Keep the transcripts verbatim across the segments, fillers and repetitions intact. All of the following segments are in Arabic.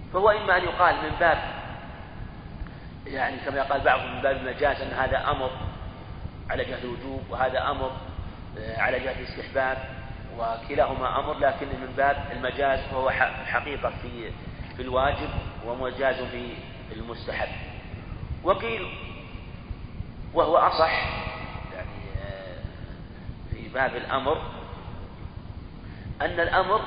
فهو إما أن يقال من باب يعني كما قال بعضهم من باب المجاز أن هذا أمر على جهة الوجوب وهذا أمر على جهة الاستحباب، وكلاهما أمر لكن من باب المجاز، وهو حقيقة في في الواجب ومجاز في المستحب. وقيل وهو أصح يعني في باب الأمر أن الأمر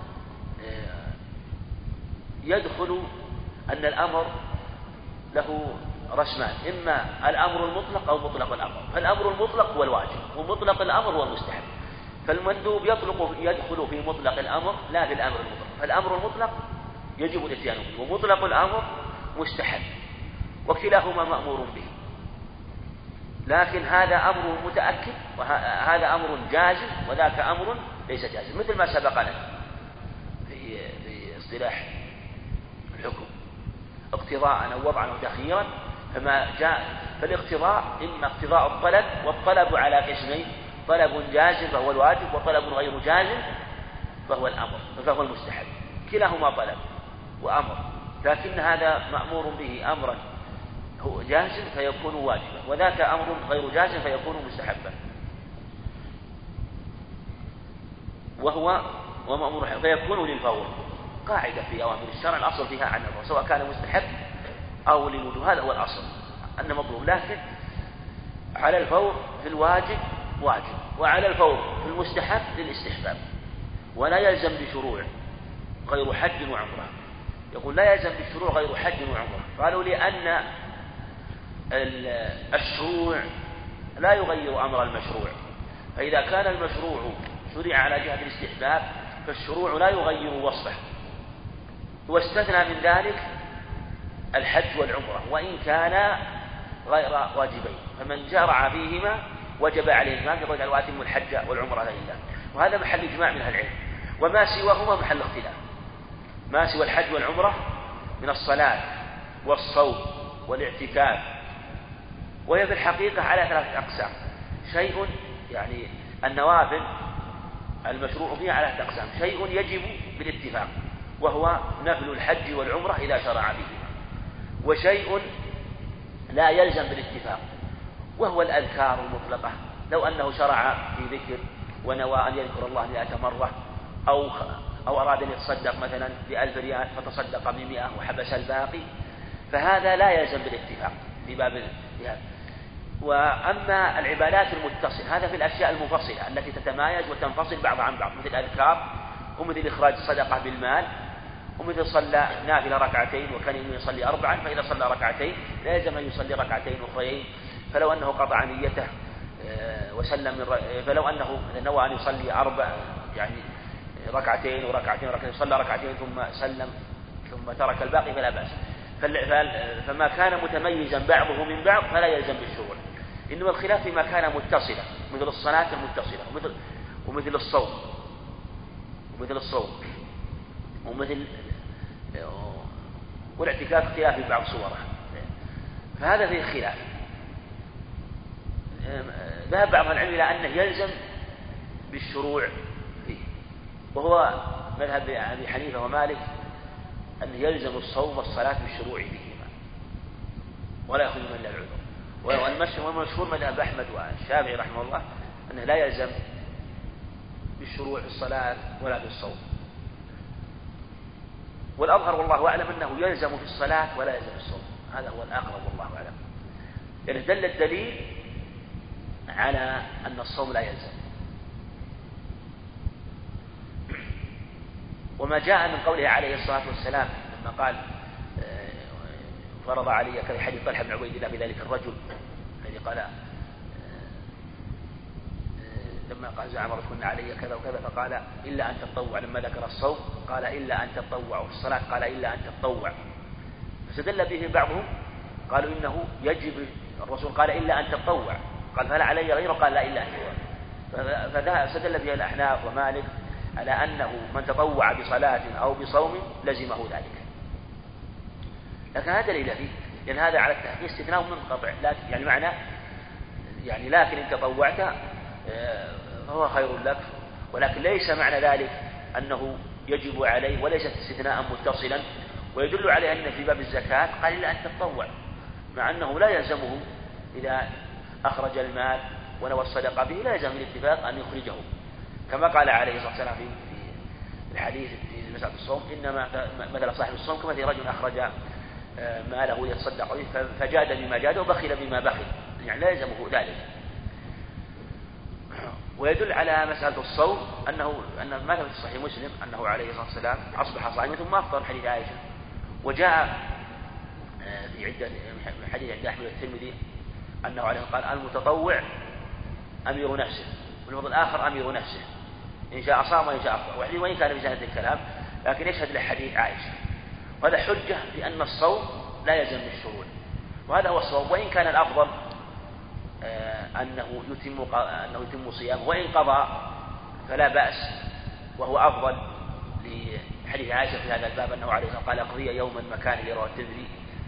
يدخل أن الأمر له رسمان، إما الأمر المطلق أو مطلق الأمر. فالأمر المطلق هو الواجب ومطلق الأمر هو المستحب، فالمندوب يطلق يدخل في مطلق الأمر لا في الأمر المطلق، فالأمر المطلق يجب الإتيان به ومطلق الأمر مستحب، وكلاهما مأمور به، لكن هذا أمر متأكد وهذا أمر جازم وذاك أمر ليس جازم، مثل ما سبق لنا في في اصطلاح الحكم اقتضاء أو وضعا أو تخييرا. فما جاء فالاقتضاء إما اقتضاء الطلب، والطلب على قسمين: طلب جازم فهو الواجب، وطلب غير جازم فهو الأمر فهو المستحب، كلاهما طلب وأمر، لكن هذا مأمور به أمرا هو جازم فيكون واجبا، وذاك أمر غير جازم فيكون مستحبا، وهو ومأمور فيكون للفور. قاعدة في أوامر الشرع الأصل فيها عن الفور سواء كان مستحب أو للوجوب، هذا هو الأصل أن مطلوب، لكن على الفور في الواجب واجب، وعلى الفور في المستحب للاستحباب، ولا يلزم بشروع غير حج وعمرة. يقول لا يلزم بالشروع غير حج وعمرة، قالوا لأن الشروع لا يغير أمر المشروع، فإذا كان المشروع شرع على جهة الاستحباب فالشروع لا يغير وصفه، واستثنى من ذلك الحج والعمرة وإن كان غير واجبين، فمن جرع فيهما وجب عليه ما يقول وأتم الحج والعمرة لله، وهذا محل إجماع من أهل العلم. وما سواهما محل اختلاف، ما سوى الحج والعمرة من الصلاة والصوم والاعتكاف، وهي في الحقيقة على ثلاثة أقسام: شيء يعني النوافل المشروع فيها على ثلاثة أقسام: شيء يجب بالاتفاق وهو نفل الحج والعمرة إذا شرع بهما، وشيء لا يلزم بالاتفاق وهو الأذكار المطلقة، لو أنه شرع في ذكر ونوى أن يذكر الله مئة مرة، أو أو أراد أن يتصدق مثلا بألف ريال فتصدق بمئة وحبس الباقي، فهذا لا يلزم بالاتفاق في باب الجهاد. وأما العبادات المتصلة هذا في الأشياء المفصلة التي تتمايز وتنفصل بعضها عن بعض، مثل الأذكار ومثل إخراج الصدقة بالمال، ومثل صلى نافلة ركعتين وكان يصلي أربعا، فإذا صلى ركعتين لا يلزم أن يصلي ركعتين أخريين، فلو أنه قطع نيته وسلم من فلو أنه نوى أن يصلي أربع يعني ركعتين وركعتين وركعتين صلى ركعتين ثم سلم ثم ترك الباقي فلا بأس. فما كان متميزا بعضه من بعض فلا يلزم بالشروع، إنما الخلاف فيما كان متصلا مثل الصلاة المتصلة ومثل ومثل الصوم ومثل الصوم ومثل والاعتكاف خلاف في بعض صوره، فهذا فيه خلاف. ذهب بعض العلم إلى أنه يلزم بالشروع فيه، وهو مذهب أبي حنيفة ومالك أنه يلزم الصوم والصلاة بالشروع فيهما ولا يأخذ من العذر، والمشهور مذهب أحمد والشافعي رحمه الله أنه لا يلزم بالشروع في الصلاة ولا في الصوم، والأظهر والله أعلم أنه يلزم في الصلاة ولا يلزم في الصوم، هذا هو الأقرب والله أعلم، يعني دل الدليل على أن الصوم لا يلزم. وما جاء من قوله عليه الصلاة والسلام لما قال فرض علي كذا، حديث طلحة بن عبيد الله بذلك الرجل الذي قال لما قال زعم رسولنا علي كذا وكذا فقال إلا أن تتطوع، لما ذكر الصوم قال إلا أن تتطوع، وفي الصلاة قال إلا أن تتطوع، فاستدل به بعضهم قالوا إنه يجب، الرسول قال إلا أن تتطوع، قال فلا علي غيره، قال لا إلا أن تتطوع، فاستدل به الأحناف ومالك على أنه من تطوع بصلاة أو بصوم لزمه ذلك، لكن هذا دليل فيه، لأن هذا على التحقيق استثناء منقطع، يعني معنى يعني لكن إن تطوعت فهو خير لك، ولكن ليس معنى ذلك أنه يجب عليه، وليس استثناء متصلا ويدل عليه أن في باب الزكاة قال إلا أن تتطوع، مع أنه لا يلزمه إذا أخرج المال ونوى الصدقة به لا يلزم الاتفاق أن يخرجه، كما قال عليه الصلاة والسلام في الحديث في مسألة الصوم: إنما مثل صاحب الصوم كمثل رجل أخرج ماله يتصدق به فجاد بما جاد وبخل بما بخل، يعني لا يلزمه ذلك. ويدل على مسألة الصوم أنه أن ما ثبت في صحيح مسلم أنه عليه الصلاة والسلام أصبح صائما ثم أفطر، حديث عائشة. وجاء في عدة حديث عند أحمد الترمذي أنه عليه قال: المتطوع أمير نفسه، واللفظ الآخر أمير نفسه، إن شاء صام وإن شاء أفطر، وإن كان في سنة الكلام لكن يشهد لحديث عائشة. وهذا حجة بأن الصوم لا يلزم بالشروع، وهذا هو الصواب. وإن كان الأفضل أنه يتم أنه يتم صيامه، وإن قضى فلا بأس، وهو أفضل لحديث عائشة في هذا الباب أنه عليه الصلاة والسلام قال: قضي يوما مكان لرواه الترمذي.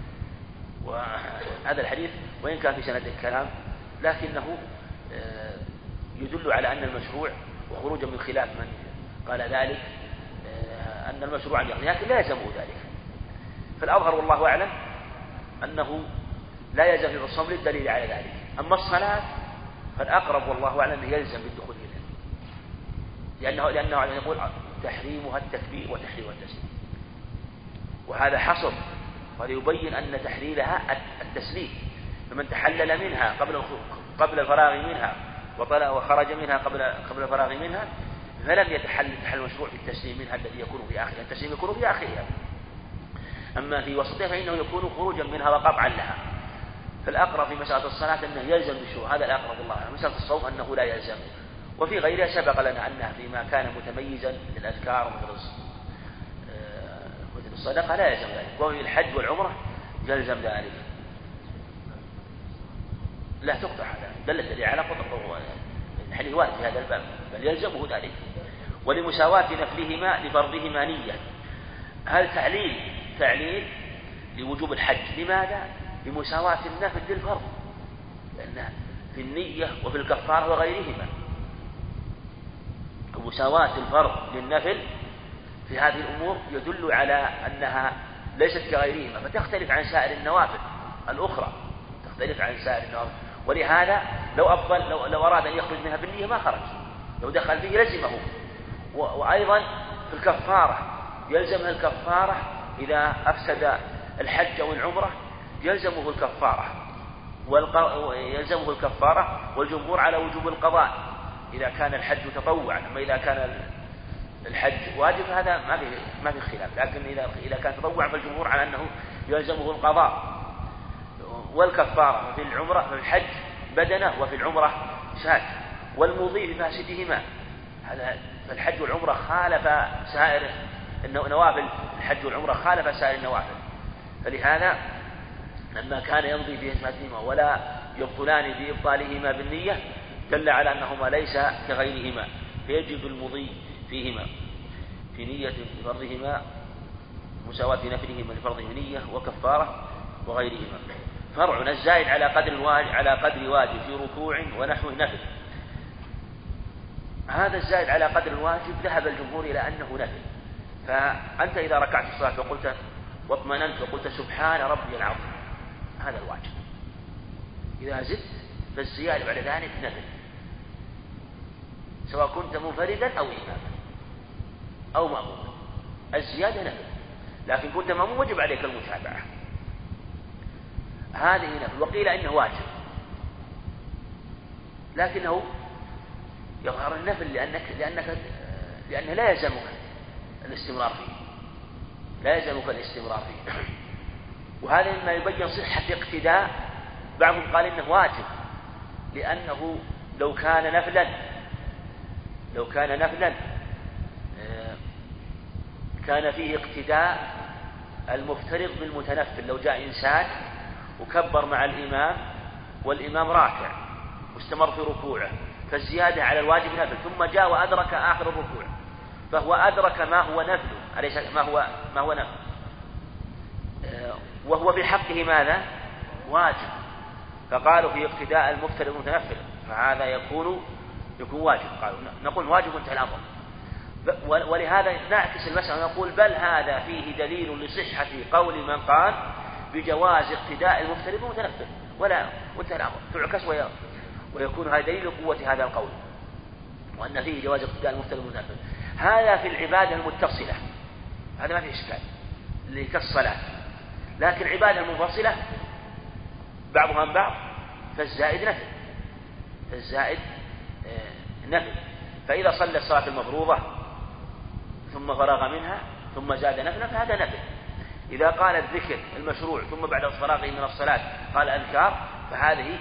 وهذا الحديث وإن كان في سند الكلام لكنه يدل على أن المشروع، وخروجا من خلاف من قال ذلك، أن المشروع يقضي، لكن لا يلزمه ذلك. فالأظهر والله أعلم أنه لا يلزم في الصوم للدليل على ذلك. أما الصلاة فالأقرب والله أعلم يلزم بالدخول إليه، لأنه لأنه يقول: تحريمها التكبير وتحريمها التسليم، وهذا حصر، وليبين أن تحليلها التسليم. فمن تحلل منها قبل قبل الفراغ منها وخرج منها قبل قبل الفراغ منها فلم يتحلل تحلل مشروع في التسليم منها الذي يكون في آخرها. التسليم يكون في آخرها، أما في وسطها فإنه يكون خروجا منها وقطعا لها. فالأقرب في مسألة الصلاة أنه يلزم بالشروع، هذا الأقرب الله. مسألة الصوم أنه لا يلزم. وفي غيرها سبق لنا أنها فيما كان متميزا للأذكار مثل مثل الصدقة لا يلزم ذلك، وفي الحج والعمرة يلزم ذلك. لا تقطع، هذا دلت لي على قطع الحديث وارد في هذا الباب، بل يلزمه ذلك. ولمساواة نفلهما لفرضهما نية. هل تعليل تعليل لوجوب الحج؟ لماذا؟ لمساواة النفل للفرض، لأن في النية وفي الكفارة وغيرهما مساواة الفرض للنفل في هذه الأمور يدل على أنها ليست كغيرهما، فتختلف عن سائر النوافل الأخرى، تختلف عن سائر النوافل. ولهذا لو أفضل لو, لو أراد أن يخرج منها بالنية ما خرج، لو دخل فيه لزمه. وأيضا في الكفارة يلزمها الكفارة إذا أفسد الحج أو العمرة، يلزمه الكفارة ويلزمه الكفارة والجمهور على وجوب القضاء إذا كان الحج تطوعا. أما إذا كان الحج واجب هذا ما في ما في خلاف، لكن إذا إذا كان تطوعا فالجمهور على أنه يلزمه القضاء والكفارة. في العمرة في الحج بدنه وفي العمرة شاة، والمضي بفاسدهما. هذا فالحج والعمرة خالف سائر النوافل، الحج والعمرة خالف سائر النوافل، فلهذا لما كان يمضي بفاسدهما ولا يبطلان بإبطالهما بالنية دل على أنهما ليس كغيرهما، فيجب المضي فيهما في نية لفرضهما، مساواة نفلهما لفرضهما نية وكفارة وغيرهما. فرع الزائد على قدر الواجب على قدر واجب في ركوع ونحوه نفل. هذا الزائد على قدر الواجب ذهب الجمهور إلى أنه نفل. فأنت إذا ركعت الصلاة وقلت واطمأننت وقلت سبحان ربي العظيم هذا الواجب، إذا زدت فالزيادة بعد ذلك نفل، سواء كنت منفردا أو إماما أو مأموما، الزيادة نفل. لكن كنت مأموم وجب عليك المتابعة، هذه نفل. وقيل إنه واجب لكنه يظهر النفل لأنك لأنك لأنه لا يلزمك الاستمرار فيه، لا يلزمك الاستمرار فيه. وهذا مما يبين صحة اقتداء. بعضهم قال إنه واجب لأنه لو كان نفلا لو كان نفلا كان فيه اقتداء المفترض بالمتنفل. لو جاء إنسان وكبر مع الإمام والإمام راكع واستمر في ركوعه فالزيادة على الواجب نفل، ثم جاء وأدرك آخر الركوع فهو أدرك ما هو نفل، أليس ما هو ما هو نفل، وهو في حقه ماذا؟ واجب. فقالوا في اقتداء المفترض المتنفل فهذا يكون يكون واجب. قالوا نقول واجب انتهى الأمر. ولهذا نعكس المسألة ونقول بل هذا فيه دليل لصحة قول من قال بجواز اقتداء المفترض بالمتنفل، ولا وانتهى الأمر، تعكس ويكون هذا دليل قوة هذا القول، وأن فيه جواز اقتداء المفترض بالمتنفل. هذا في العبادة المتصلة، هذا ما فيه إشكال اللي كالصلاة. لكن العبادة المنفصلة بعضها من بعض فالزائد نفل، فالزائد نفل. فإذا صلى الصلاة المفروضة ثم فرغ منها ثم زاد نفلا فهذا نفل. إذا قال الذكر المشروع ثم بعد فراغه من الصلاة قال أذكار فهذه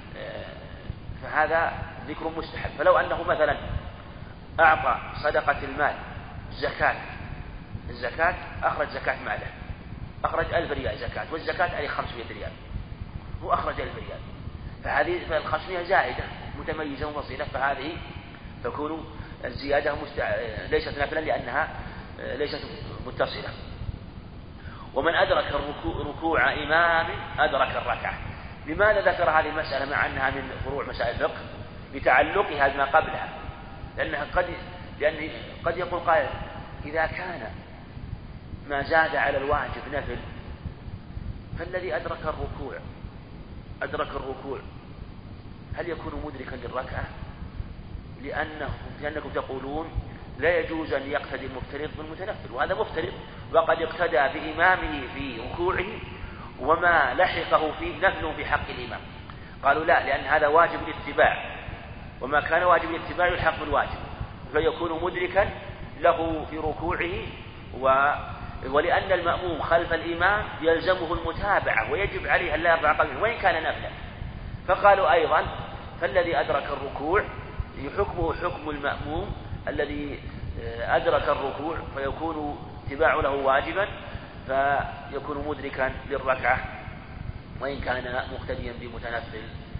فهذا ذكر مستحب. فلو أنه مثلا أعطى صدقة المال زكاة، الزكاة أخرج زكاة ماله، أخرج ألف ريال زكاة، والزكاة عليه خمسمائة ريال، هو أخرج ألف ريال، فهذه فالخمسمائة زائدة متميزة وفصيلة، فهذه تكون الزيادة مستع... ليست نافلة لأنها ليست متصلة. ومن أدرك الركوع ركوع إمام أدرك الركعة. لماذا ذكر هذه المسألة مع أنها من فروع مسائل الفقه؟ لتعلقها بما قبلها، لأنها قد لأن قد يقول قائل إذا كان ما زاد على الواجب نفل فالذي أدرك الركوع أدرك الركوع هل يكون مدركا للركعة؟ لأنه لأنكم تقولون لا يجوز أن يقتدي المفترض بالمتنفل، وهذا مفترض وقد اقتدى بإمامه في ركوعه وما لحقه فيه نفل في حق الإمام. قالوا لا، لأن هذا واجب الاتباع، وما كان واجب الاتباع يلحق بالواجب فيكون مدركا له في ركوعه، و ولأن المأموم خلف الإمام يلزمه المتابعة ويجب عليه أن لا يرفع قلبه وإن كان نفلا. فقالوا أيضا فالذي أدرك الركوع يحكمه حكم المأموم الذي أدرك الركوع فيكون اتباع له واجبا فيكون مدركا للركعة وإن كان مقتديا بمتنفل.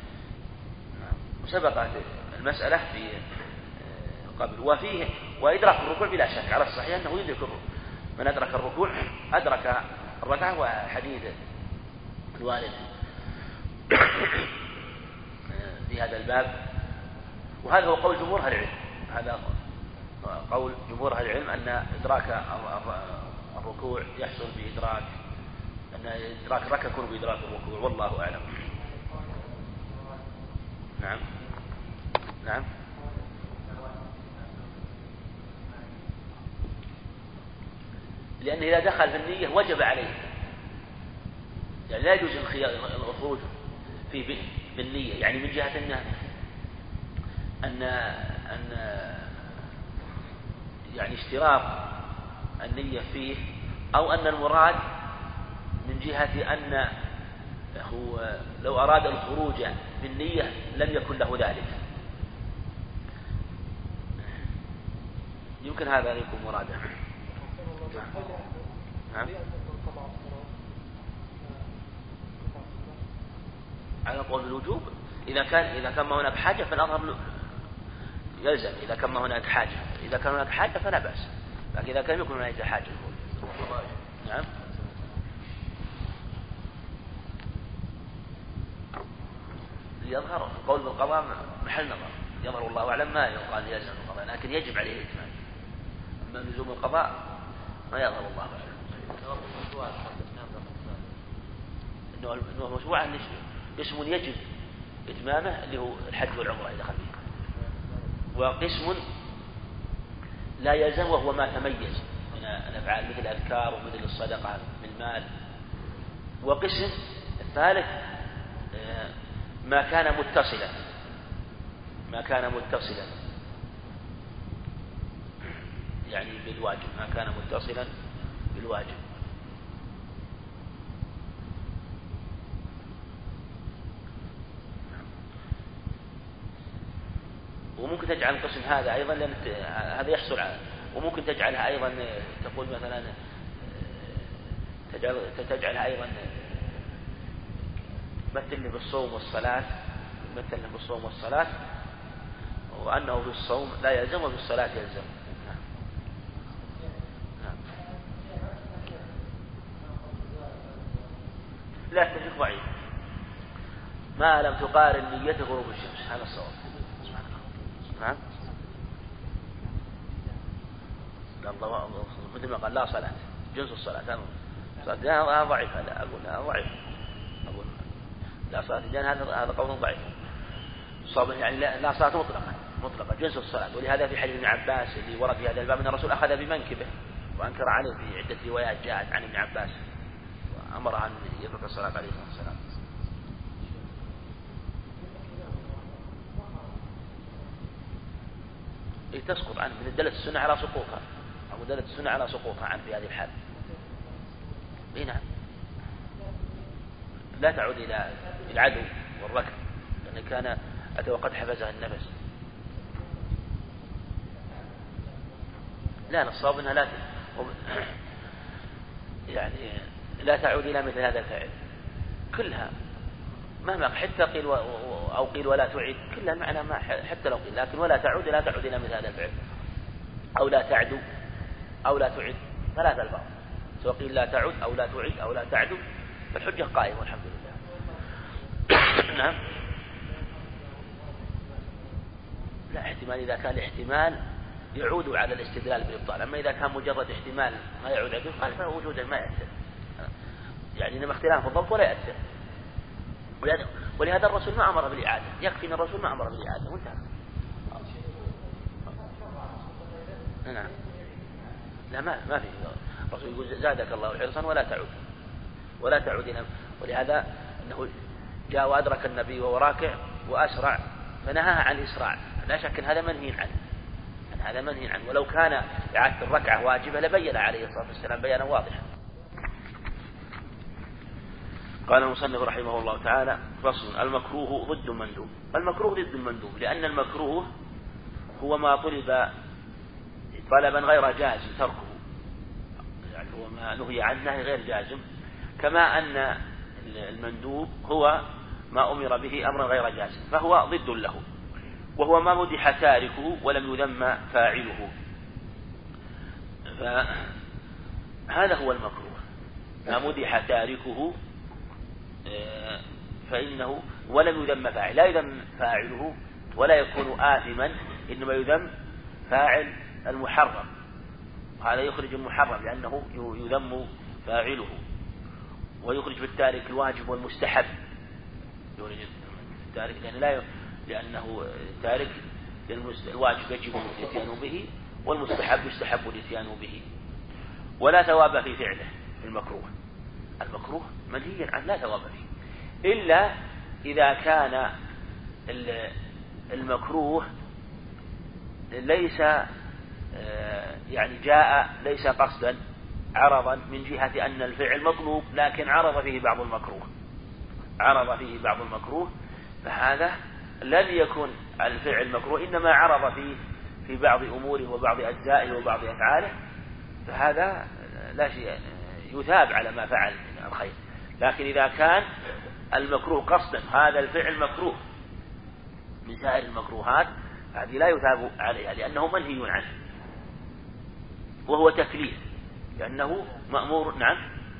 وسبقت المسألة في قبل. وفيه وإدراك الركوع بلا شك على الصحيح أنه يدرك الركوع، من أدرك الركوع أدرك الركعة، وحديث الوارد في هذا الباب. وهذا هو قول جمهور أهل العلم، هذا قول جمهور أهل العلم أن إدراك الركوع يحصل بإدراك أن إدراك الركعة يكون بإدراك الركوع، والله أعلم. نعم نعم لأنه إذا دخل في النية وجب عليه، يعني لا يجوز الخروج في بالنية، يعني من جهة أن أن أن يعني اشتراط النية فيه، أو أن المراد من جهة أن هو لو أراد الخروج بالنية لم يكن له ذلك، يمكن هذا يكون مراده. نعم على قول الوجوب إذا كان إذا كان ما هناك حاجة فالأمر يلزم، إذا كان ما هناك حاجة إذا كان هناك حاجة فلا بأس، لكن إذا كان يكون هناك حاجة. نعم يظهر قول بالقضاء محل نظر، يظهر الله أعلم ما يقال يلزم القضاء، لكن يجب عليه الإتمام. أما لزوم القضاء ما يظهر الله أعلم. إنه مشروع قسم يجب إتمامه اللي هو الحج والعمرة إذا دخل فيه، وقسم لا يلزم وهو ما تميز من الأفعال مثل الأذكار ومثل الصدقة بالمال، وقسم الثالث ما كان متصلا ما كان متصلا يعني بالواجب، ما كان متصلا بالواجب. وممكن تجعل القسم هذا أيضا لأن هذا يحصل على، وممكن تجعلها أيضا تقول مثلا تجعل تجعلها أيضا مثل بالصوم والصلاة، مثل بالصوم والصلاة وأنه في الصوم لا يلزم وفي الصلاة يلزم. نعم. نعم. لا تشك ضعيف ما لم تقارن نيته غروب الشمس، هذا الصواب. نعم مثل ما قال لا صلاة جنس الصلاة هذا ضعيف، هذا أقول هذا ضعيف، أقول لا صلاة الجنة هذا هذا قول ضعيف. صاب يعني لا صلاة مطلقة مطلقة جنس الصلاة. ولهذا في حديث ابن عباس اللي ورد في هذا الباب أن الرسول أخذ بمنكبه وأنكر عليه في عدة روايات جاءت عن ابن عباس وأمر أن يترك الصلاة عليه الصلاة والسلام. تسقط عنه من دلت السنة على سقوطها أو دلت السنة على سقوطها عنه في هذه الحال. نعم لا تعود إلى العدو والركب لأن كان أتى وقد حفزها النفس. لا نصاب أنها لا يعني لا تعود إلى مثل هذا الفعل كلها مهما حتى قيل و... أو قيل ولا تعيد كلها معنى ما حتى لو قيل لكن ولا تعود لا تعود إلى مثل هذا الفعل أو لا تعدو أو لا تعد ثلاث ألفاظ سواء قيل لا تعد أو لا تعد أو لا تعدو فالحجة قائمة والحمد لله. نعم لا احتمال إذا كان الاحتمال يعود على الاستدلال بالإبطال، أما إذا كان مجرد احتمال ما يعود على الإبطال فوجوده ما يأثر يعني إنما اختلاف في الضبط ولا يأثر. ولهذا الرسول ما أمر بالإعادة يكفي أن الرسول ما أمر بالإعادة وانتهى. نعم لا ما ما في الرسول يقول زادك الله حرصا ولا تعود ولا تعود إلى. ولهذا أنه جاء وأدرك النبي وهو راكع وأسرع فنهاها عن الإسراع لا شك أن هذا منهي عنه أن هذا منهي عنه ولو كان إعادة الركعة واجبة لبين عليه الصلاة والسلام بيانا واضحا. قال المصنف رحمه الله تعالى فصل المكروه ضد المندوب. المكروه ضد المندوب لأن المكروه هو ما طلب طلبا غير جازم تركه يعني هو ما نهي عنه غير جازم كما أن المندوب هو ما أمر به أمرا غير جازم فهو ضد له وهو ما مدح تاركه ولم يذم فاعله. فهذا هو المكروه ما مدح تاركه فإنه ولم يذم فاعل لا يذم فاعله ولا يكون آثما إنما يذم فاعل المحرم هذا يخرج المحرم لأنه يذم فاعله ويخرج بالتارك الواجب والمستحب يخرج التارك لأن لا ي... لأنه تارك الواجب يجب الاتيان به والمستحب يستحب الاتيان به ولا ثواب في فعله في المكروه. المكروه منهي عنه لا ثواب فيه إلا إذا كان المكروه ليس يعني جاء ليس قصدا عرضا من جهة أن الفعل مطلوب لكن عرض فيه بعض المكروه عرض فيه بعض المكروه فهذا لن يكون الفعل مكروه إنما عرض فيه في بعض أموره وبعض أجزائه وبعض أفعاله فهذا لا شيء يثاب على ما فعل من الخير. لكن إذا كان المكروه قصدا هذا الفعل مكروه من سائر المكروهات هذه لا يثاب عليها لأنه منهي عنه وهو تكليف لأنه مأمور. نعم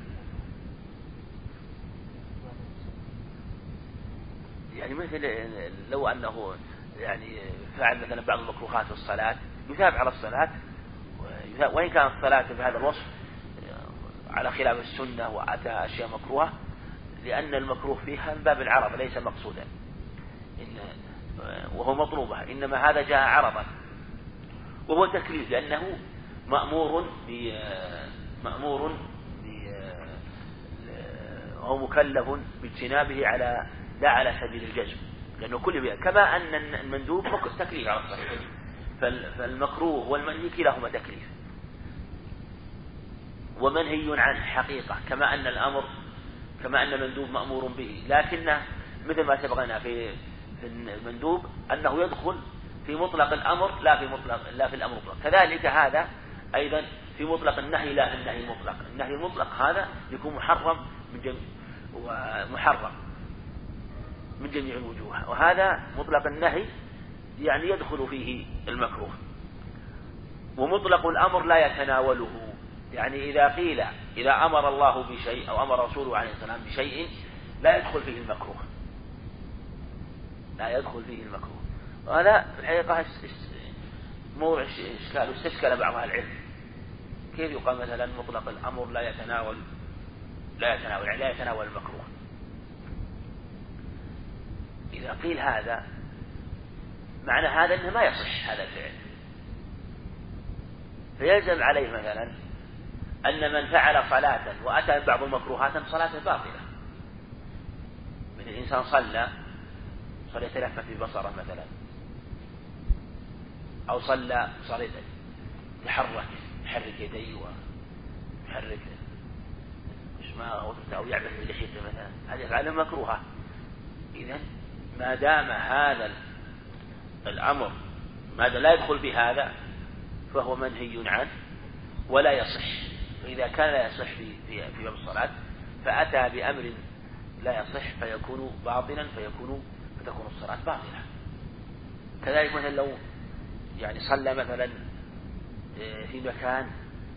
يعني مثل لو أنه يعني فعل مثلا بعض المكروهات في الصلاة يثاب على الصلاة وإن كانت الصلاة بهذا الوصف على خلاف السنة وأتى أشياء مكروهة لأن المكروه فيها من باب العرض ليس مقصودا إن وهو مطلوبة إنما هذا جاء عرضا وهو تكليف لأنه مأمور مأمور وهو مكلف باجتنابه على لا على سبيل الجزم لأنه كل بها كما أن المندوب تكليف على الصحيح فالمكروه والمنهي كلاهما تكليف ومنهي عنه حقيقة كما أن الأمر كما أن المندوب مأمور به لكنه مثل ما سبقنا في في المندوب أنه يدخل في مطلق الأمر لا في مطلق لا في الأمر مطلق كذلك هذا أيضا في مطلق النهي لا في النهي المطلق. النهي المطلق هذا يكون محرم من جميع ومحرم من جميع الوجوه وهذا مطلق النهي يعني يدخل فيه المكروه ومطلق الأمر لا يتناوله يعني إذا قيل إذا أمر الله بشيء أو أمر رسوله عليه السلام بشيء لا يدخل فيه المكروه لا يدخل فيه المكروه. وهذا في الحقيقة موضع إشكال واستشكل بعض العلم كيف يقال مثلا مطلق الأمر لا يتناول لا يتناول يعني لا يتناول المكروه؟ إذا قيل هذا معنى هذا أنه ما يصح هذا الفعل، فيلزم عليه مثلا أن من فعل صلاة وأتى بعض المكروهات صلاته باطلة. من الإنسان صلى صلى يتلفت ببصره مثلا، أو صلى صلى يتحرك يحرك يديه ويحرك أو يعبث بلحيته مثلا، هذه أفعال مكروهة. إذن ما دام هذا الأمر ماذا لا يدخل بهذا فهو منهي عنه ولا يصح. فإذا كان لا يصح في في في باب الصلاة فأتى بأمر لا يصح فيكون باطلا فيكون فتكون الصلاة باطلة. كذلك مثلا لو يعني صلى مثلا في مكان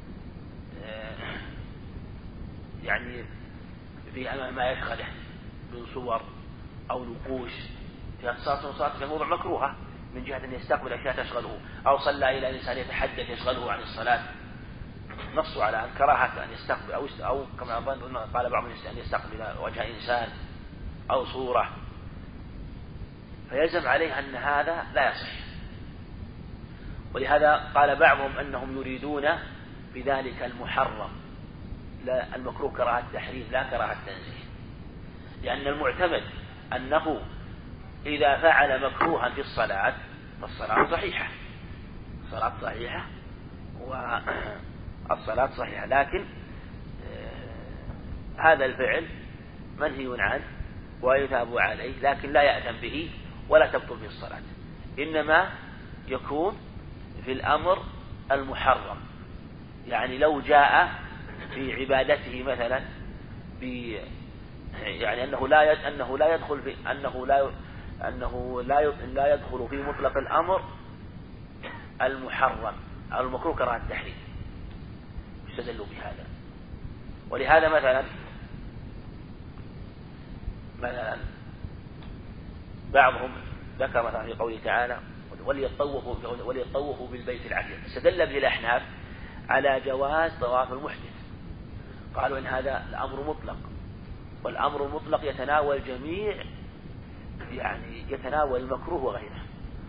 يعني في أمام ما يشغله من صور أو نقوش في الصلاة وصلاة في موضوع مكروهة من جهة أن يستقبل أشياء تشغله، أو صلى إلى إنسان يتحدث يشغله عن الصلاة، نصوا على أن كراهة أن يستقبل أو, أو كما أظن قال بعض الناس أن يستقبل وجه إنسان أو صورة، فيلزم عليه أن هذا لا يصح. ولهذا قال بعضهم أنهم يريدون بذلك المحرم لا المكروه كراهة التحريم لا كراهة التنزيه، لأن المعتمد أنه إذا فعل مكروها في الصلاة فالصلاة صحيحة، الصلاة صحيحة والصلاة صحيحة، لكن هذا الفعل منهي عنه ويثاب عليه، لكن لا يأثم به ولا تبطل به الصلاة. إنما يكون في الأمر المحرم، يعني لو جاء في عبادته مثلا ب يعني أنه لا أنه لا يدخل في أنه لا أنه لا لا يدخل في مطلق الأمر المحرم أو المكروه كراهة التحريم، يستدلوا بهذا. ولهذا مثلا مثلا بعضهم ذكر مثلا في قوله تعالى وليطوفوا وليطوفوا بالبيت العتيق، استدل به الأحناف على جواز طواف المحدث، قالوا إن هذا الأمر مطلق، والأمر المطلق يتناول جميع يعني يتناول المكروه وغيره،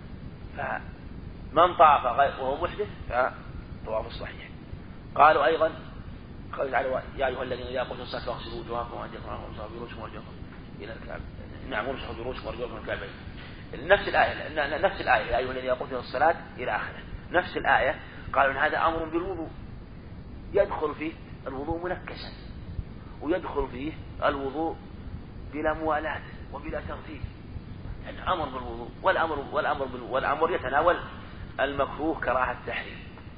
فمن طاف وهو محدث فطواف الصحيح. قالوا أيضا قال تعالى يا أيها الذين إذا قمتم الصلاة فاغسلوا وجوهكم وأيديكم وامسحوا برؤوسكم وارجلكم إلى الكعبين، نعم وامسحوا برؤوسكم وارجلكم إلى الكعبين، نفس الآية نفس الآية يا أيها الذين قمتم الصلاة إلى آخره، نفس الآية. قالوا إن هذا أمر بالوضوء يدخل فيه الوضوء منكسا، ويدخل فيه الوضوء بلا موالاة وبلا ترتيب، يعني أمر بالوضوء والأمر والأمر والأمر يتناول المكروه كراهة التحريم.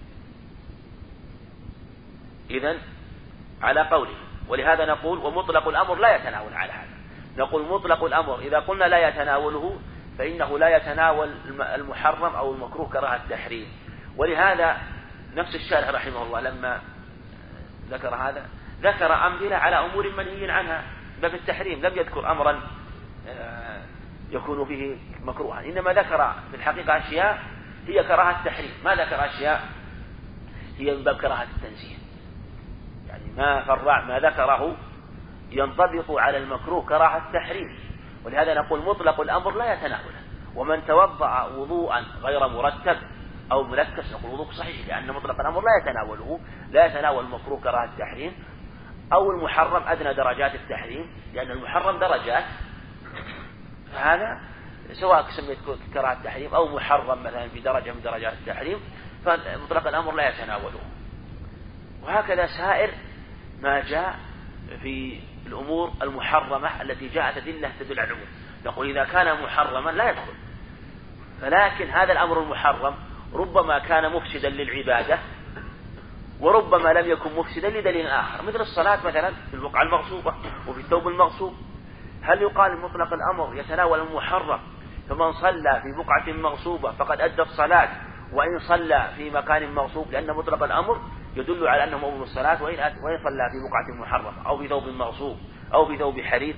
إذن على قوله، ولهذا نقول ومطلق الأمر لا يتناول على هذا، نقول مطلق الأمر إذا قلنا لا يتناوله فإنه لا يتناول المحرم أو المكروه كراهة التحريم. ولهذا نفس الشارح رحمه الله لما ذكر هذا ذكر أمثلة على أمور منهي عنها باب التحريم، لم يذكر أمرا يكون فيه مكروها، إنما ذكر في الحقيقة أشياء هي كراهة التحريم، ما ذكر أشياء هي من باب كراهة التنزيه، يعني ما فرع ما ذكره ينطبق على المكروه كراهة التحريم. ولهذا نقول مطلق الأمر لا يتناوله، ومن توضأ وضوءا غير مرتب أو ملكس نقول وضوء صحيح، لأن مطلق الأمر لا يتناوله لا يتناول المكروه كراهة التحريم أو المحرم أدنى درجات التحريم، لأن المحرم درجات، فهذا سواء سميت كراهة التحريم أو محرم مثلا في درجة من درجات التحريم فمطلق الأمر لا يتناوله. وهكذا سائر ما جاء في الأمور المحرمة التي جاءت أدلة تدل على العموم، نقول إذا كان محرما لا يدخل، فلكن هذا الأمر المحرم ربما كان مفسدا للعبادة وربما لم يكن مفسدا لدليل آخر، مثل الصلاة مثلا في البقعة المغصوبة وفي الثوب المغصوب، هل يقال مطلق الأمر يتناول المحرم فمن صلى في بقعة مغصوبة فقد أدى الصلاة وإن صلى في مكان مغصوب، لأن مطلق الأمر يدل على أنه مؤمن الصلاة وإن صلى في بقعة محرمة أو في ثوب مغصوب أو في ثوب حرير.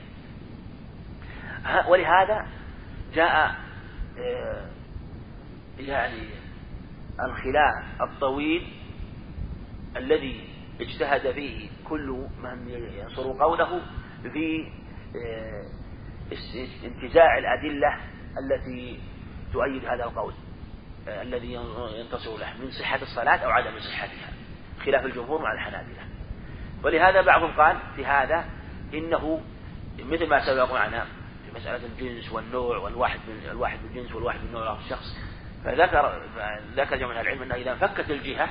ولهذا جاء يعني الخلاف الطويل الذي اجتهد فيه كل من ينصر قوله في انتزاع الأدلة التي تؤيد هذا القول الذي ينتصر له من صحة الصلاة أو عدم صحتها، خلاف الجمهور مع الحنابلة. ولهذا بعضهم قال في هذا إنه مثل ما سبق معنا في مسألة الجنس والنوع والواحد من الواحد بالجنس والواحد بالنوع أو الشخص، فذكر ذكر جمع العلم أنه إذا انفكت الجهة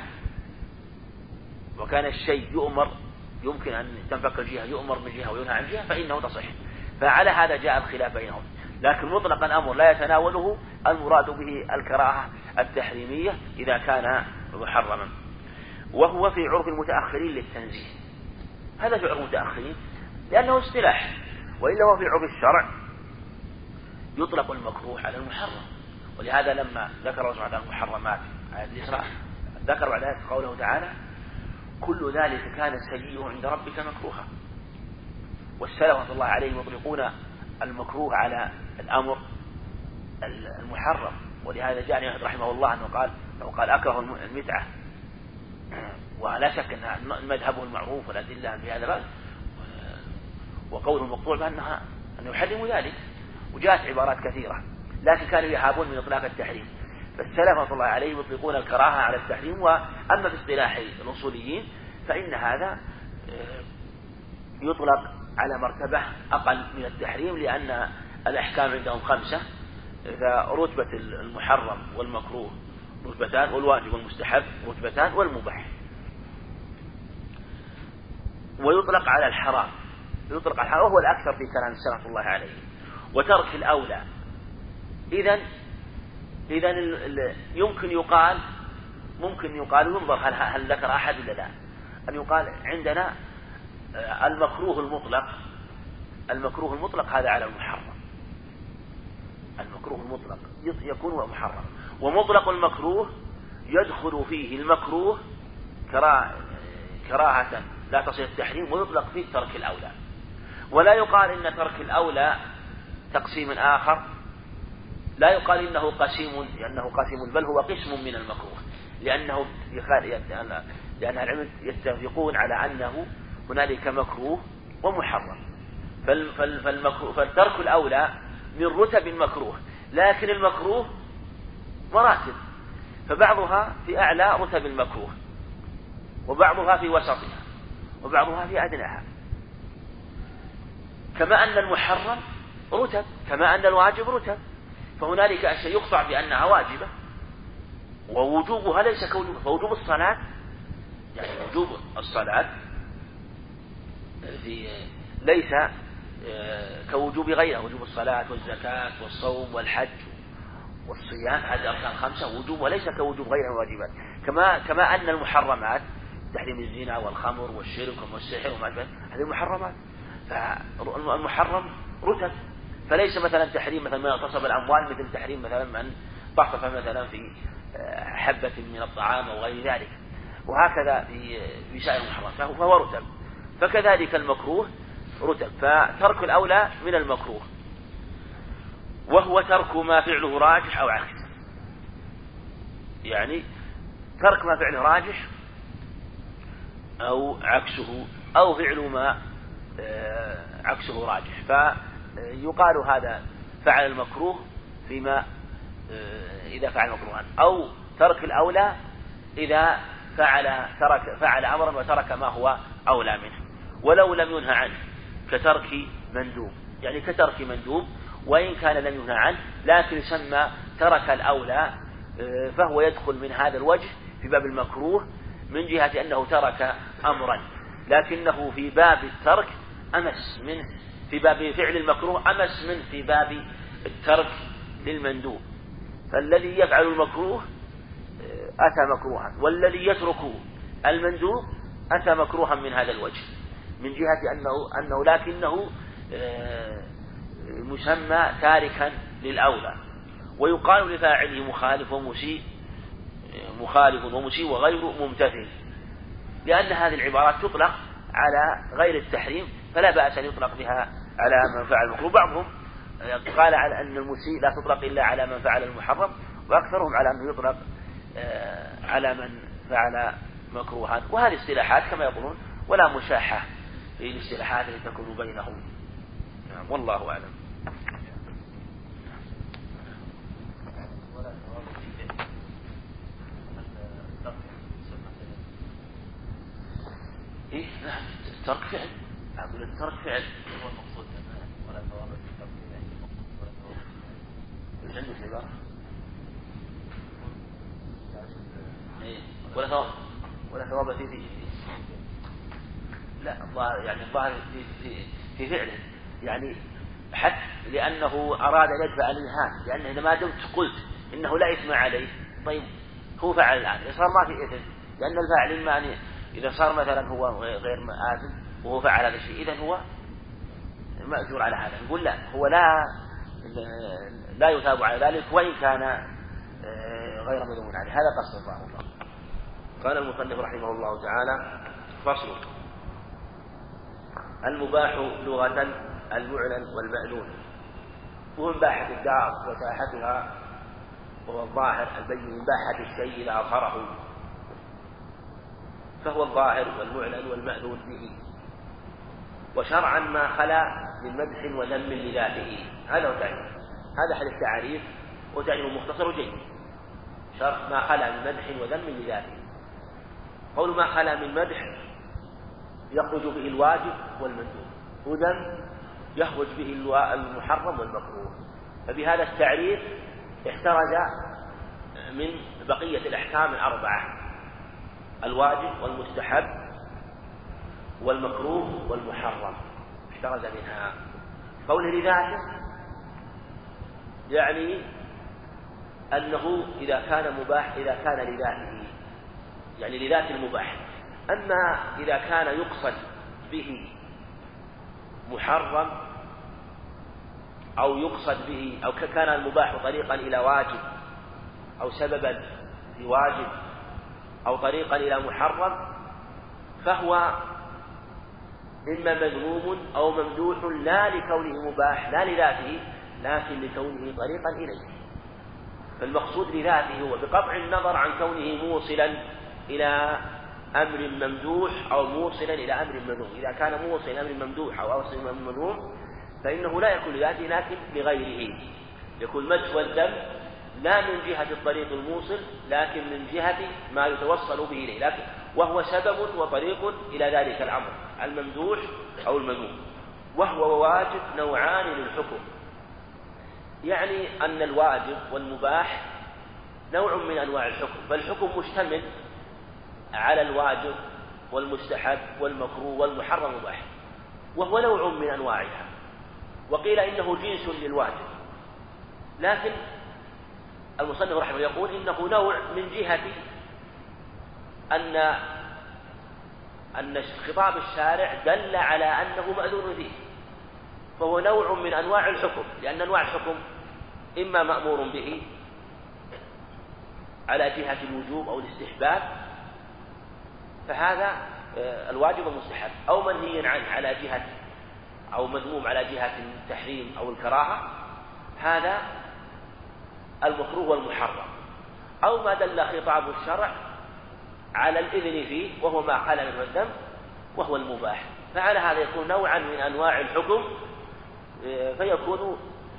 وكان الشيء يؤمر يمكن أن تنفك الجهة يؤمر من جهة وينهى عن جهة فإنه تصح. فعلى هذا جاء الخلاف بينهم، لكن مطلق الأمر لا يتناوله المراد به الكراهة التحريمية إذا كان محرما، وهو في عرف المتأخرين للتنزيه. هذا في عرف المتأخرين لأنه اصطلاح، وإلا هو في عرف الشرع يطلق المكروه على المحرم. ولهذا لما ذكر الله سبحانه وتعالى المحرمات آية الإسراء ذكر بعد ذلك قوله تعالى كل ذلك كان سيئه عند ربك مكروها. والسلف رحمة الله عليهم يطلقون المكروه على الأمر المحرم. ولهذا جاء رحمه الله أنه قال لو قال أكره المتعة، ولا شك أن مذهبه المعروف والأدلة في هذا الباب، وقوله المقطوع بأنها أنه يحرم ذلك، وجاءت عبارات كثيرة، لكن كانوا يهابون من إطلاق التحريم. فالسلف رحمة الله عليهم يطلقون الكراهة على التحريم. وأما في اصطلاح الأصوليين فإن هذا يطلق على مرتبة أقل من التحريم، لأن الأحكام عندهم خمسة، فرتبة المحرم والمكروه رتبتان، والواجب والمستحب رتبتان، والمباح. ويطلق على الحرام يطلق على الحرام وهو الأكثر في كلام السلف رحمة الله عليه، وترك الأولى. إذن إذن يمكن يقال ممكن يقال ينظر هل, هل ذكر أحد ولا لا، أن يقال عندنا المكروه المطلق المكروه المطلق هذا على المحرم، المكروه المطلق يكون محرم، ومطلق المكروه يدخل فيه المكروه كراهة لا تصل التحريم، ويطلق فيه ترك الأولى. ولا يقال إن ترك الأولى تقسيم آخر، لا يقال إنه قسيم لأنه قسيم، بل هو قسم من المكروه، لأنه لأن العلم يتفقون على أنه هنالك مكروه ومحرم. فالترك الأولى من رتب المكروه، لكن المكروه مراتب، فبعضها في أعلى رتب المكروه، وبعضها في وسطها، وبعضها في أدناها. كما أن المحرم رتب، كما أن الواجب رتب، فهنالك أشياء يقطع بأنها واجبة ووجوبها ليس كوجوب. فوجوب الصلاة يعني وجوب الصلاة في ليس كوجوب غيرها، وجوب الصلاة والزكاة والصوم والحج والصيام هذه أركان خمسة وجوب، وليس كوجوب غيرها واجبات. كما كما أن المحرمات تحريم الزنا والخمر والشرك والسحر وما شابه هذه المحرمات، فالمحرم رتب، فليس مثلا تحريم مثلا من اغتصب الأموال مثل تحريم مثلا من طفف مثلا في حبة من الطعام أو غير ذلك، وهكذا في سائر المحرمات فهو رتب. فكذلك المكروه رتب، فترك الأولى من المكروه، وهو ترك ما فعله راجح أو عكسه، يعني ترك ما فعله راجح أو عكسه، أو فعل ما عكسه راجح. فيقال هذا فعل المكروه فيما إذا فعل مكروها، أو ترك الأولى إذا فعل ترك فعل أمرا وترك ما هو أولى منه، ولو لم ينهى عنه، كترك مندوب، يعني كترك مندوب وإن كان لم ينهى عنه لكن يسمى ترك الأولى، فهو يدخل من هذا الوجه في باب المكروه من جهة أنه ترك أمرا، لكنه في باب الترك أمس منه، في باب فعل المكروه أمس منه في باب الترك للمندوب. فالذي يفعل المكروه أتى مكروها، والذي يترك المندوب أتى مكروها من هذا الوجه، من جهة أنه, أنه لكنه مسمى تاركا للأولى. ويقال لفاعله مخالف ومسيء مخالف ومسيء وغير ممتثل، لأن هذه العبارات تطلق على غير التحريم، فلا بأس أن يطلق بها على من فعل المكروه. بعضهم قال على أن المسيء لا تطلق إلا على من فعل المحرم، وأكثرهم على أنه يطلق على من فعل مكروها. وهذه الاصطلاحات كما يقولون ولا مشاحة في الاصطلاحات التي تكون بينهم. نعم والله أعلم. إيه نعم ترك فعل، أقول الترك فعل هو المقصود ولا ثواب في ولا ثواب في العبارة إيه ولا ثواب ولا ثواب في في لا الظاهر يعني الظاهر في في في فعله يعني حتى لأنه أراد أن يدفع الإنهاك، لأنه ما دمت قلت إنه لا إثم عليه طيب هو فعل الآن صار ما في إثم، لأن الفاعل إما إذا صار مثلا هو غير آثم وهو فعل هذا الشيء إذن هو مأجور على هذا. نقول لا هو لا لا يثاب على ذلك وإن كان غير مذموم عليه. هذا قصد الله الله. قال المصنف رحمه الله تعالى فصل. المباح لغة المعلن والمأذون، ومن باحة الدار وساحتها وهو الظاهر البين من باحة الشيء إذا أظهره، فهو الظاهر والمعلن والمأذون به. وشرعا ما خلا من مدح وذم لذاته. هذا هو تعريف، هذا حد التعريف وتعريف مختصر جيد. شرع ما خلا من مدح وذم لذاته. قول ما خلا من مدح يخرج به الواجب والمندوب، وذم يخرج به المحرم والمكروه. فبهذا التعريف احترز من بقية الأحكام الأربعة: الواجب والمستحب والمكروه والمحرم، احترز منها. قوله لذاته يعني أنه إذا كان مباح إذا كان لذاته يعني لذات المباح. أما إذا كان يقصد به محرم أو يقصد به أو كان المباح طريقا إلى واجب أو سببا في واجب أو طريقا إلى محرم فهو إما مذموم أو ممدوح لا لكونه مباح لا لذاته لكن لكونه طريقا إليه. فالمقصود لذاته هو بقطع النظر عن كونه موصلا إلى أمر ممدوح أو موصلا إلى أمر مذموم. إذا كان موصلا إلى أمر ممدوح أو أوصل إلى أمر مذموم فإنه لا يكون لذاته لكن لغيره. يكون المدح والذم لا من جهة الطريق الموصل لكن من جهة ما يتوصل به إليه، لكن وهو سبب وطريق إلى ذلك الأمر الممدوح أو المذموم. وهو واجب نوعان للحكم، يعني أن الواجب والمباح نوع من أنواع الحكم، فالحكم مشتمل على الواجب والمستحب والمكروه والمحرم والمباح، وهو نوع من أنواعها. وقيل إنه جنس للواجب، لكن المصنف رحمه الله يقول إنه نوع من جهة أن أن خطاب الشارع دل على أنه مأذون فيه، فهو نوع من أنواع الحكم، لأن أنواع الحكم إما مأمور به على جهة الوجوب أو الاستحباب فهذا الواجب والمستحب، أو منهي عنه على جهة أو مذموم على جهة التحريم أو الكراهة هذا المكروه والمحرم، أو ما دل خطاب الشرع على الإذن فيه وهو ما خلا منه الذم وهو المباح. فعلى هذا يكون نوعا من أنواع الحكم، فيكون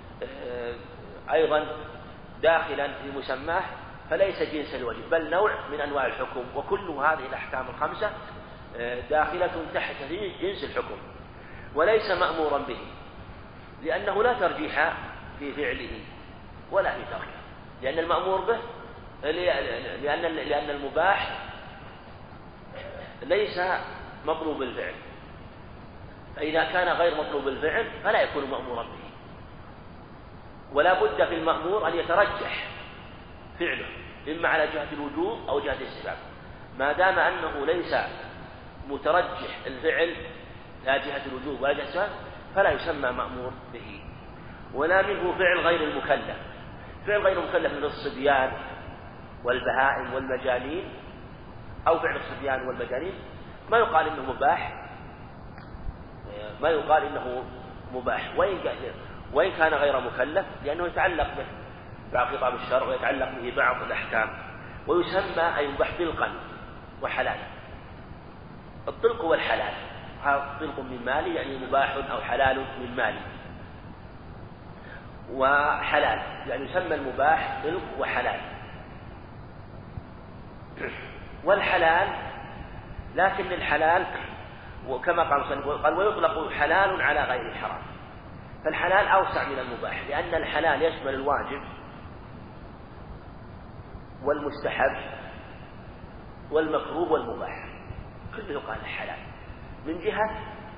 أيضا داخلا في مسماه، فليس جنس الواجب بل نوع من أنواع الحكم. وكل هذه الأحكام الخمسة داخلة تحت جنس الحكم، وليس مأمورا به لأنه لا ترجيح في فعله ولا في تركه، لأن المأمور به لأن لأن المباح ليس مطلوب الفعل، فإذا كان غير مطلوب الفعل فلا يكون مأمورا به. ولا بد في المأمور أن يترجح فعله إما على جهة الوجوب أو جهة الاستحباب. ما دام أنه ليس مترجح الفعل لا جهة الوجوب ولا جهة الاستحباب فلا يسمى مأمور به. ولا منه فعل غير المكلف. فعل غير المكلف من الصبيان والبهائم والمجانين أو فعل الصبيان والمجانين ما يقال إنه مباح، ما يقال إنه مباح وإن كان غير مكلف، لأنه يتعلق به بعض خطاب الشرع ويتعلق به بعض الأحكام، ويسمى أي مباح بالقلب وحلال. الطلق هو الحلال، هذا طلق من مالي يعني مباح أو حلال من مالي. وحلال يعني يسمى المباح طلق وحلال. والحلال لكن الحلال وكما قال قال ويطلق حلال على غير الحرام، فالحلال أوسع من المباح، لأن الحلال يشمل الواجب والمستحب والمكروه والمباح، كله قال الحلال، من جهة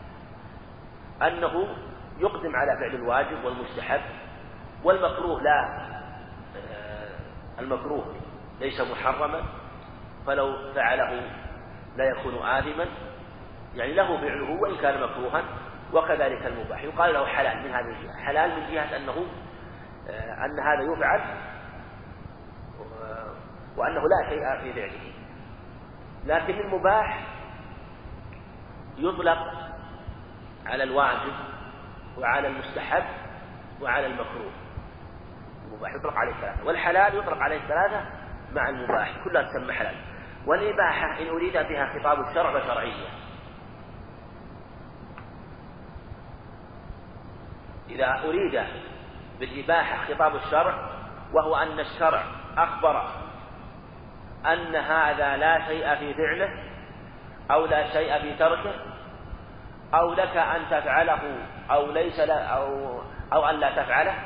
أنه يقدم على فعل الواجب والمستحب، والمكروه لا المكروه ليس محرما، فلو فعله لا يكون آثما، يعني له فعله وإن كان مكروها. وكذلك المباح يقال له حلال من هذه الجهة، حلال من جهة أنه أن هذا يفعل وأنه لا شيء في فعله. لكن المباح يطلق على الواجب وعلى المستحب وعلى المكروه، المباح يطلق عليه الثلاثة، والحلال يطلق عليه الثلاثة مع المباح، كلها تسمى حلال. والإباحة إن أريد بها خطاب الشرع فشرعية، إذا أريد بالإباحة خطاب الشرع وهو أن الشرع أخبر أن هذا لا شيء في فعله أو لا شيء في تركه، أو لك أن تفعله أو ليس لا أو, أو أن لا تفعله،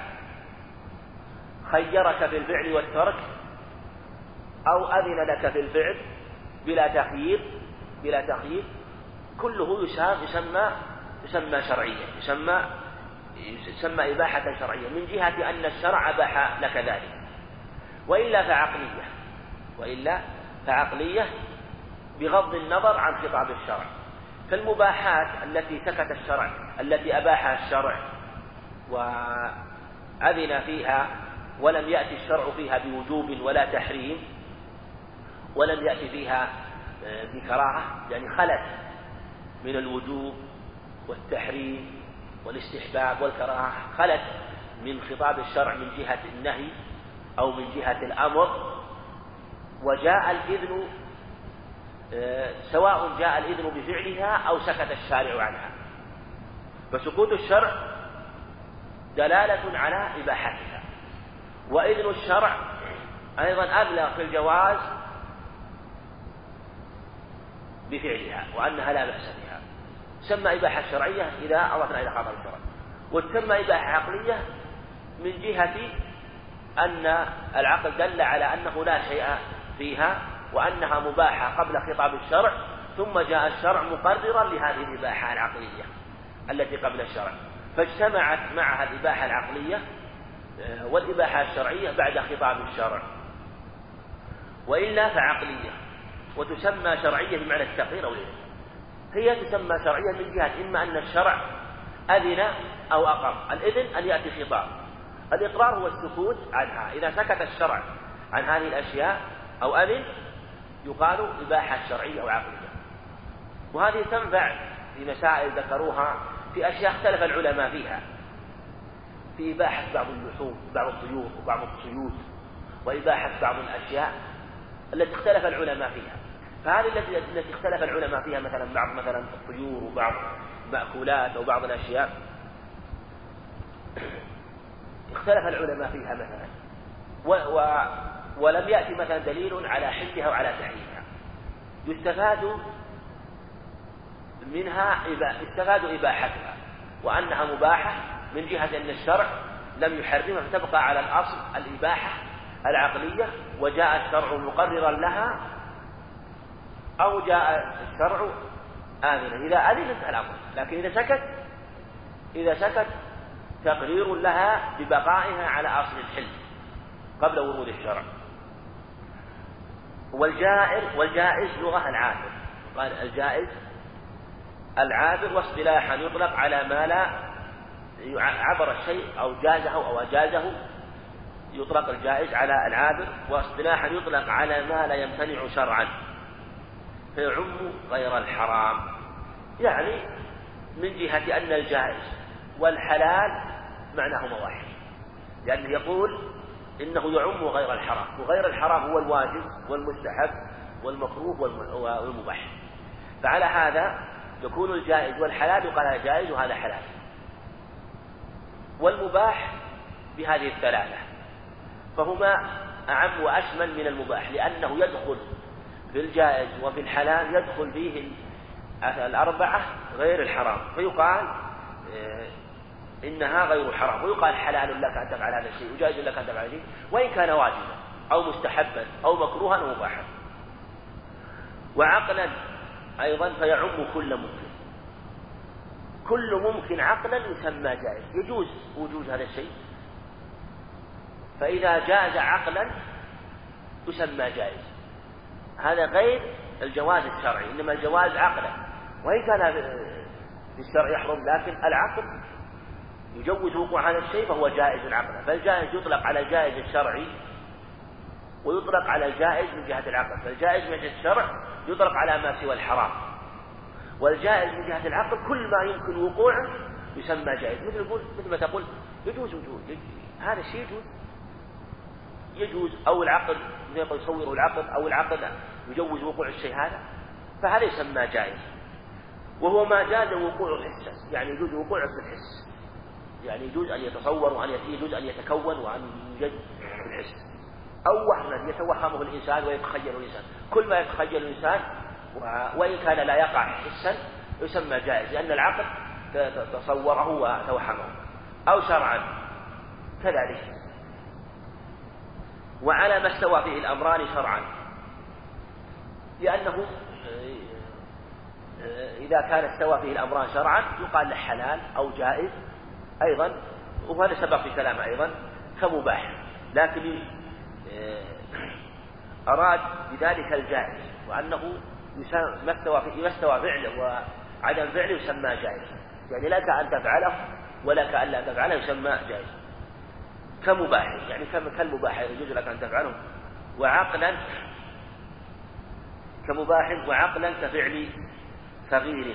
خيرك في الفعل والترك، أو أذن لك في الفعل بلا تخيير بلا تخيير كله يسمى يسمى شرعيا، يسمى يسمى إباحة شرعية من جهة أن الشرع أباح لك ذلك. وإلا فعقلية وإلا فعقلية بغض النظر عن خطاب الشرع. فالمباحات التي سكت الشرع التي أباحها الشرع وأذن فيها ولم يأتي الشرع فيها بوجوب ولا تحريم، ولم يأتي فيها بكراهة، يعني خلت من الوجوب والتحريم والاستحباب والكراهة، خلت من خطاب الشرع من جهة النهي أو من جهة الأمر، وجاء الإذن سواء جاء الإذن بفعلها أو سكت الشارع عنها، فسكوت الشرع دلالة على إباحتها، وإذن الشرع أيضا أبلغ في الجواز بفعلها وأنها لا بأس بها. تسمى إباحة شرعية إذا أضفنا إلى خطاب الشرع، وتسمى إباحة عقلية من جهة أن العقل دل على أنه لا شيء فيها وأنها مباحة قبل خطاب الشرع، ثم جاء الشرع مقررا لهذه الإباحة العقلية التي قبل الشرع، فاجتمعت معها الإباحة العقلية والإباحة الشرعية بعد خطاب الشرع. وإلا فعقلية، وتسمى شرعية بمعنى التقرير أو الإذن. هي تسمى شرعية من جهة إما أن الشرع أذن أو أقر. الإذن أن يأتي خطاب، الإقرار هو السكوت عنها. إذا سكت الشرع عن هذه الأشياء أو أذن يقال إباحة شرعية أو عقلية. وهذه تنفع في مسائل ذكروها في أشياء اختلف العلماء فيها، في إباحة بعض اللحوم بعض الطيور وبعض الصيود، وإباحة بعض الأشياء التي اختلف العلماء فيها. فهذه التي التي اختلف العلماء فيها مثلا بعض مثلا الطيور وبعض مأكولات أو بعض الأشياء اختلف العلماء فيها مثلا و و ولم يأتي مثلا دليل على حلها وعلى تحريمها. يستفاد منها استفاد إباحتها وأنها مباحة من جهة أن الشرع لم يحرمها، فتبقى على الأصل الإباحة العقلية، وجاء الشرع مقررا لها أو جاء الشرع آمنا. إذا أذن انتهى الأمر، لكن إذا سكت إذا سكت تقرير لها ببقائها على أصل الحل قبل ورود الشرع. والجائر والجائز لغة العابر، قال الجائز العابر، واصطلاحا يطلق على ما لا عبر الشيء أو جازه أو أجازه، يطلق الجائز على العابر، واصطلاحا يطلق على ما لا يمتنع شرعا فيعم غير الحرام. يعني من جهة أن الجائز والحلال معناهما واحد، لأنه يقول إنه يعم غير الحرام، وغير الحرام هو الواجب والمستحب والمكروه والمباح. فعلى هذا يكون الجائز والحلال يقال هذا جائز وهذا حلال، والمباح بهذه الثلاثة، فهما أعم وأشمل من المباح، لأنه يدخل في الجائز وفي الحلال يدخل فيه الأربعة غير الحرام، فيقال إنها غير حرام، ويقال حلال لك أن تفعل هذا الشيء وجائز لك أن تفعل هذا الشيء، وإن كان واجبا أو مستحبا أو مكروها أو مباحا. وعقلا أيضا فيعم كل ممكن، كل ممكن عقلا يسمى جائز، يجوز وجود هذا الشيء، فإذا جاز عقلا يسمى جائز. هذا غير الجواز الشرعي، إنما الجواز عقلا، وإن كان في الشرع يحرم، لكن العقل يجوز وقوع هذا الشيء فهو جائز عقلا. فالجائز يطلق على الجائز الشرعي ويطلق على الجائز من جهة العقل، فالجائز من جهة الشرع يطلق على ما سوى الحرام، والجائز من جهة العقل كل ما يمكن وقوعه يسمى جائز. مثل مثل ما تقول يجوز وجود هذا الشيء، يجوز يجوز أو العقل يصوره العقل أو العقل يجوز وقوع الشيء هذا، فهذا يسمى جائز. وهو ما جاز وقوع حسا، يعني يجوز وقوعه في الحس، يعني يجوز أن يتصور وأن يجوز أن يتكون وأن يوجد في الحس، أو وهما يتوهمه الإنسان ويتخيل الإنسان. كل ما يتخيل الإنسان وإن كان لا يقع حسا يسمى جائز، لأن العقل تصوره وتوهمه. أو شرعا كذلك. وعلى ما استوى فيه الأمران شرعا، لأنه إذا كان استوى فيه الأمران شرعا يقال له حلال أو جائز أيضا، وهذا سبق في كلامه أيضا كمباح، لكن أراد بذلك الجائز، وأنه ما استوى فيه ما استوى فعله وعدم فعله يسمى جائز، يعني لك أن تفعله ولك أن لا تفعله يسمى جائز كمباح، يعني كالمباح يجوز لك أن تفعله. وعقلا كمباح، وعقلا كفعل صغير.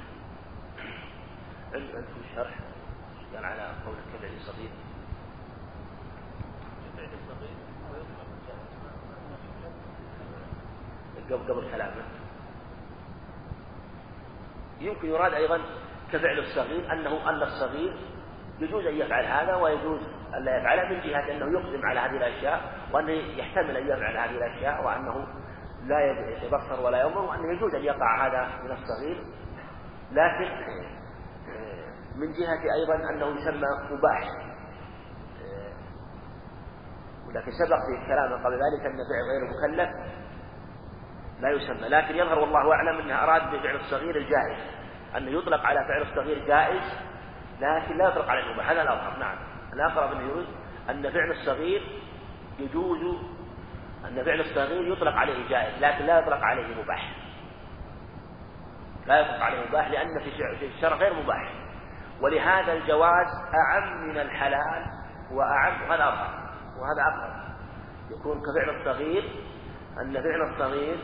عندكم الشرح قال على قول كفعل صغير، قبل قبل كلامه يمكن يراد أيضا كفعل الصغير، أنه أن الصغير يجوز أن يفعل هذا ويجوز أن لا يفعله، من جهة أنه يقدم على هذه الأشياء وأنه يحتمل أن يفعل هذه الأشياء، وأنه لا يبصر ولا ينظر، وأنه يجوز أن يقع هذا من الصغير. لكن من جهة أيضا أنه يسمى مباح، ولكن سبق في كلام قبل ذلك أن فعل غير مكلف لا يسمى، لكن يظهر والله أعلم أنه أراد بفعل الصغير الجائز، أنه يطلق على فعل الصغير جائز لكن لا يطلق على المباح. هذا الأظهر. نعم، الأقرب أنه يريد أن فعل الصغير يجوز، أن فعل الصغير يطلق عليه جائز لكن لا يطلق عليه مباح، لا يطلق عليه مباح، لأن في الشرع غير مباح، ولهذا الجواز أعم من الحلال وأعم، وهذا أظهر وهذا أقرب. يكون كفعل الصغير، أن فعل الصغير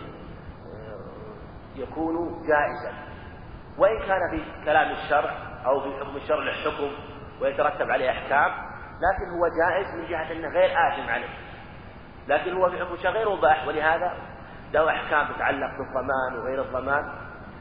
يكون جائزا، وإن كان في كلام الشرع أو في حكم الشرع للحكم ويترتب عليه أحكام، لكن هو جائز من جهة أنه غير آثم عليه، لكن هو في حكم الشرع غير مباح، ولهذا له أحكام تتعلق بالضمان وغير الضمان.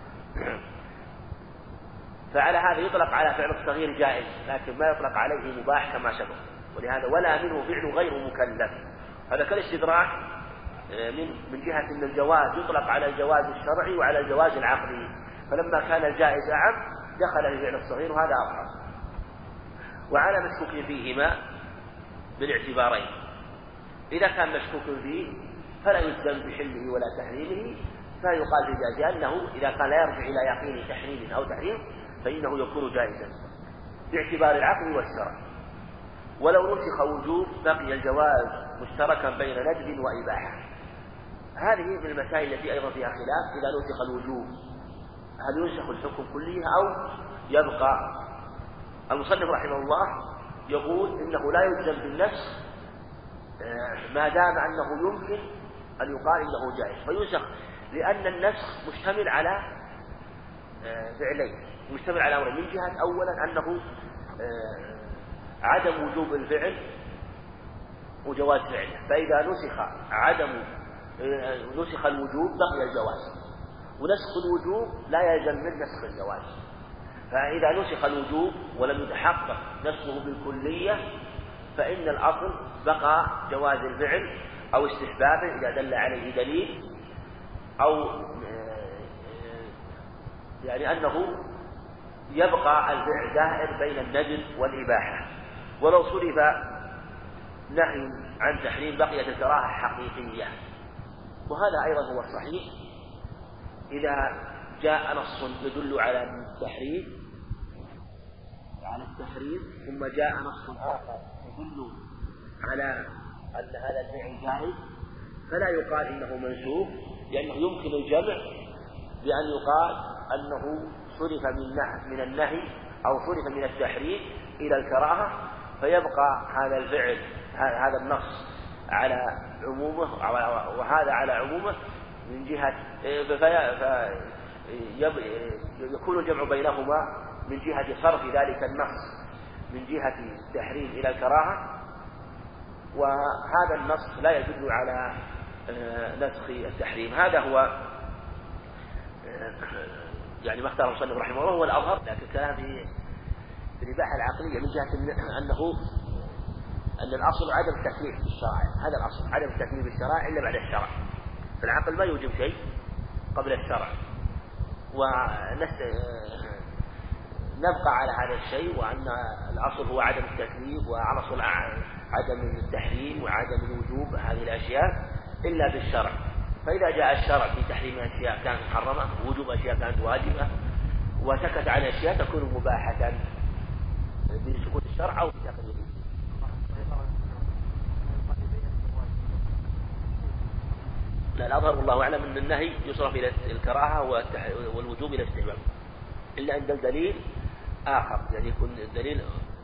فعلى هذا يطلق على فعل الصغير جائز لكن ما يطلق عليه مباح كما سبق، ولهذا ولا منه فعل غير مكلف. هذا كالاستدراك من من جهة أن الجواز يطلق على الجواز الشرعي وعلى الجواز العقلي، فلما كان الجائز أعم دخل في فعل الصغير، وهذا أظهر. وعلى مشكوك فيهما بالاعتبارين، إذا كان مشكوك فيه فلا يلزم بحله ولا تحريمه، فيقال في جائز، لأنه إذا كان لا يرجع إلى يقين تحريم أو تحريم فإنه يكون جائزا باعتبار العقل والشرع. ولو نسخ وجوب بقي الجواز مشتركا بين ندب وإباحة. هذه من المسائل التي أيضا فيها خلاف، إذا نسخ الوجوب هل ينسخ الحكم كله أو يبقى. المصنف رحمه الله يقول إنه لا يلزم بالنسخ ما دام أنه يمكن أن يقال إنه جائز فينسخ، لأن النسخ مشتمل على فعلين، مشتمل على أمرين. من جهة أولا أنه عدم وجوب الفعل وجواز فعله، فإذا نسخ عدم نسخ الوجوب بقي الجواز، ونسخ الوجوب لا يلزم من نسخ الجواز. فإذا نسخ الوجوب ولم يتحقق نسخه بالكلية فإن الأصل بقى جواز الفعل أو استحبابه إذا دل عليه دليل، أو يعني أنه يبقى الفعل دائر بين الندب والإباحة. ولو صرف نهي عن تحريم بقيت الكراهة حقيقية، وهذا أيضا هو الصحيح. إذا جاء نص يدل على التحريم على التحريم ثم جاء نص آخر يدل على أن هذا الفعل جائز فلا يقال إنه منسوخ، لأنه يمكن الجمع بأن يقال أنه صرف من من النهي أو صرف من التحريم إلى الكراهة، فيبقى هذا الفعل هذا النص على عمومه وهذا على عمومه من جهة، فيكون الجمع بينهما من جهة صرف ذلك النص من جهة التحريم إلى الكراهة، وهذا النص لا يدل على نسخ التحريم. هذا هو يعني ما اختاره المصنف رحمه الله هو الأظهر، لكن كلام في الإباحة العقلية من جهة أنه أن الأصل عدم التكليف بالشرع، هذا الأصل عدم التكليف بالشرع إلا بعد الشرع، فالعقل ما يوجب شيء قبل الشرع، ونبقى على هذا الشيء، وأن الأصل هو عدم التكليف وأصل عدم التحريم وعدم الوجوب هذه الأشياء إلا بالشرع. فإذا جاء الشرع في تحريم أشياء كانت محرمة ووجوب أشياء كانت واجبة وسكت عن أشياء تكون مباحة بسكوت الشرع أو بتقليده. لا، الأظهر والله أعلم أن النهي يصرف إلى الكراهة والوجوب إلى الاستحباب، إلا عند الدليل آخر، يعني يكون الدليل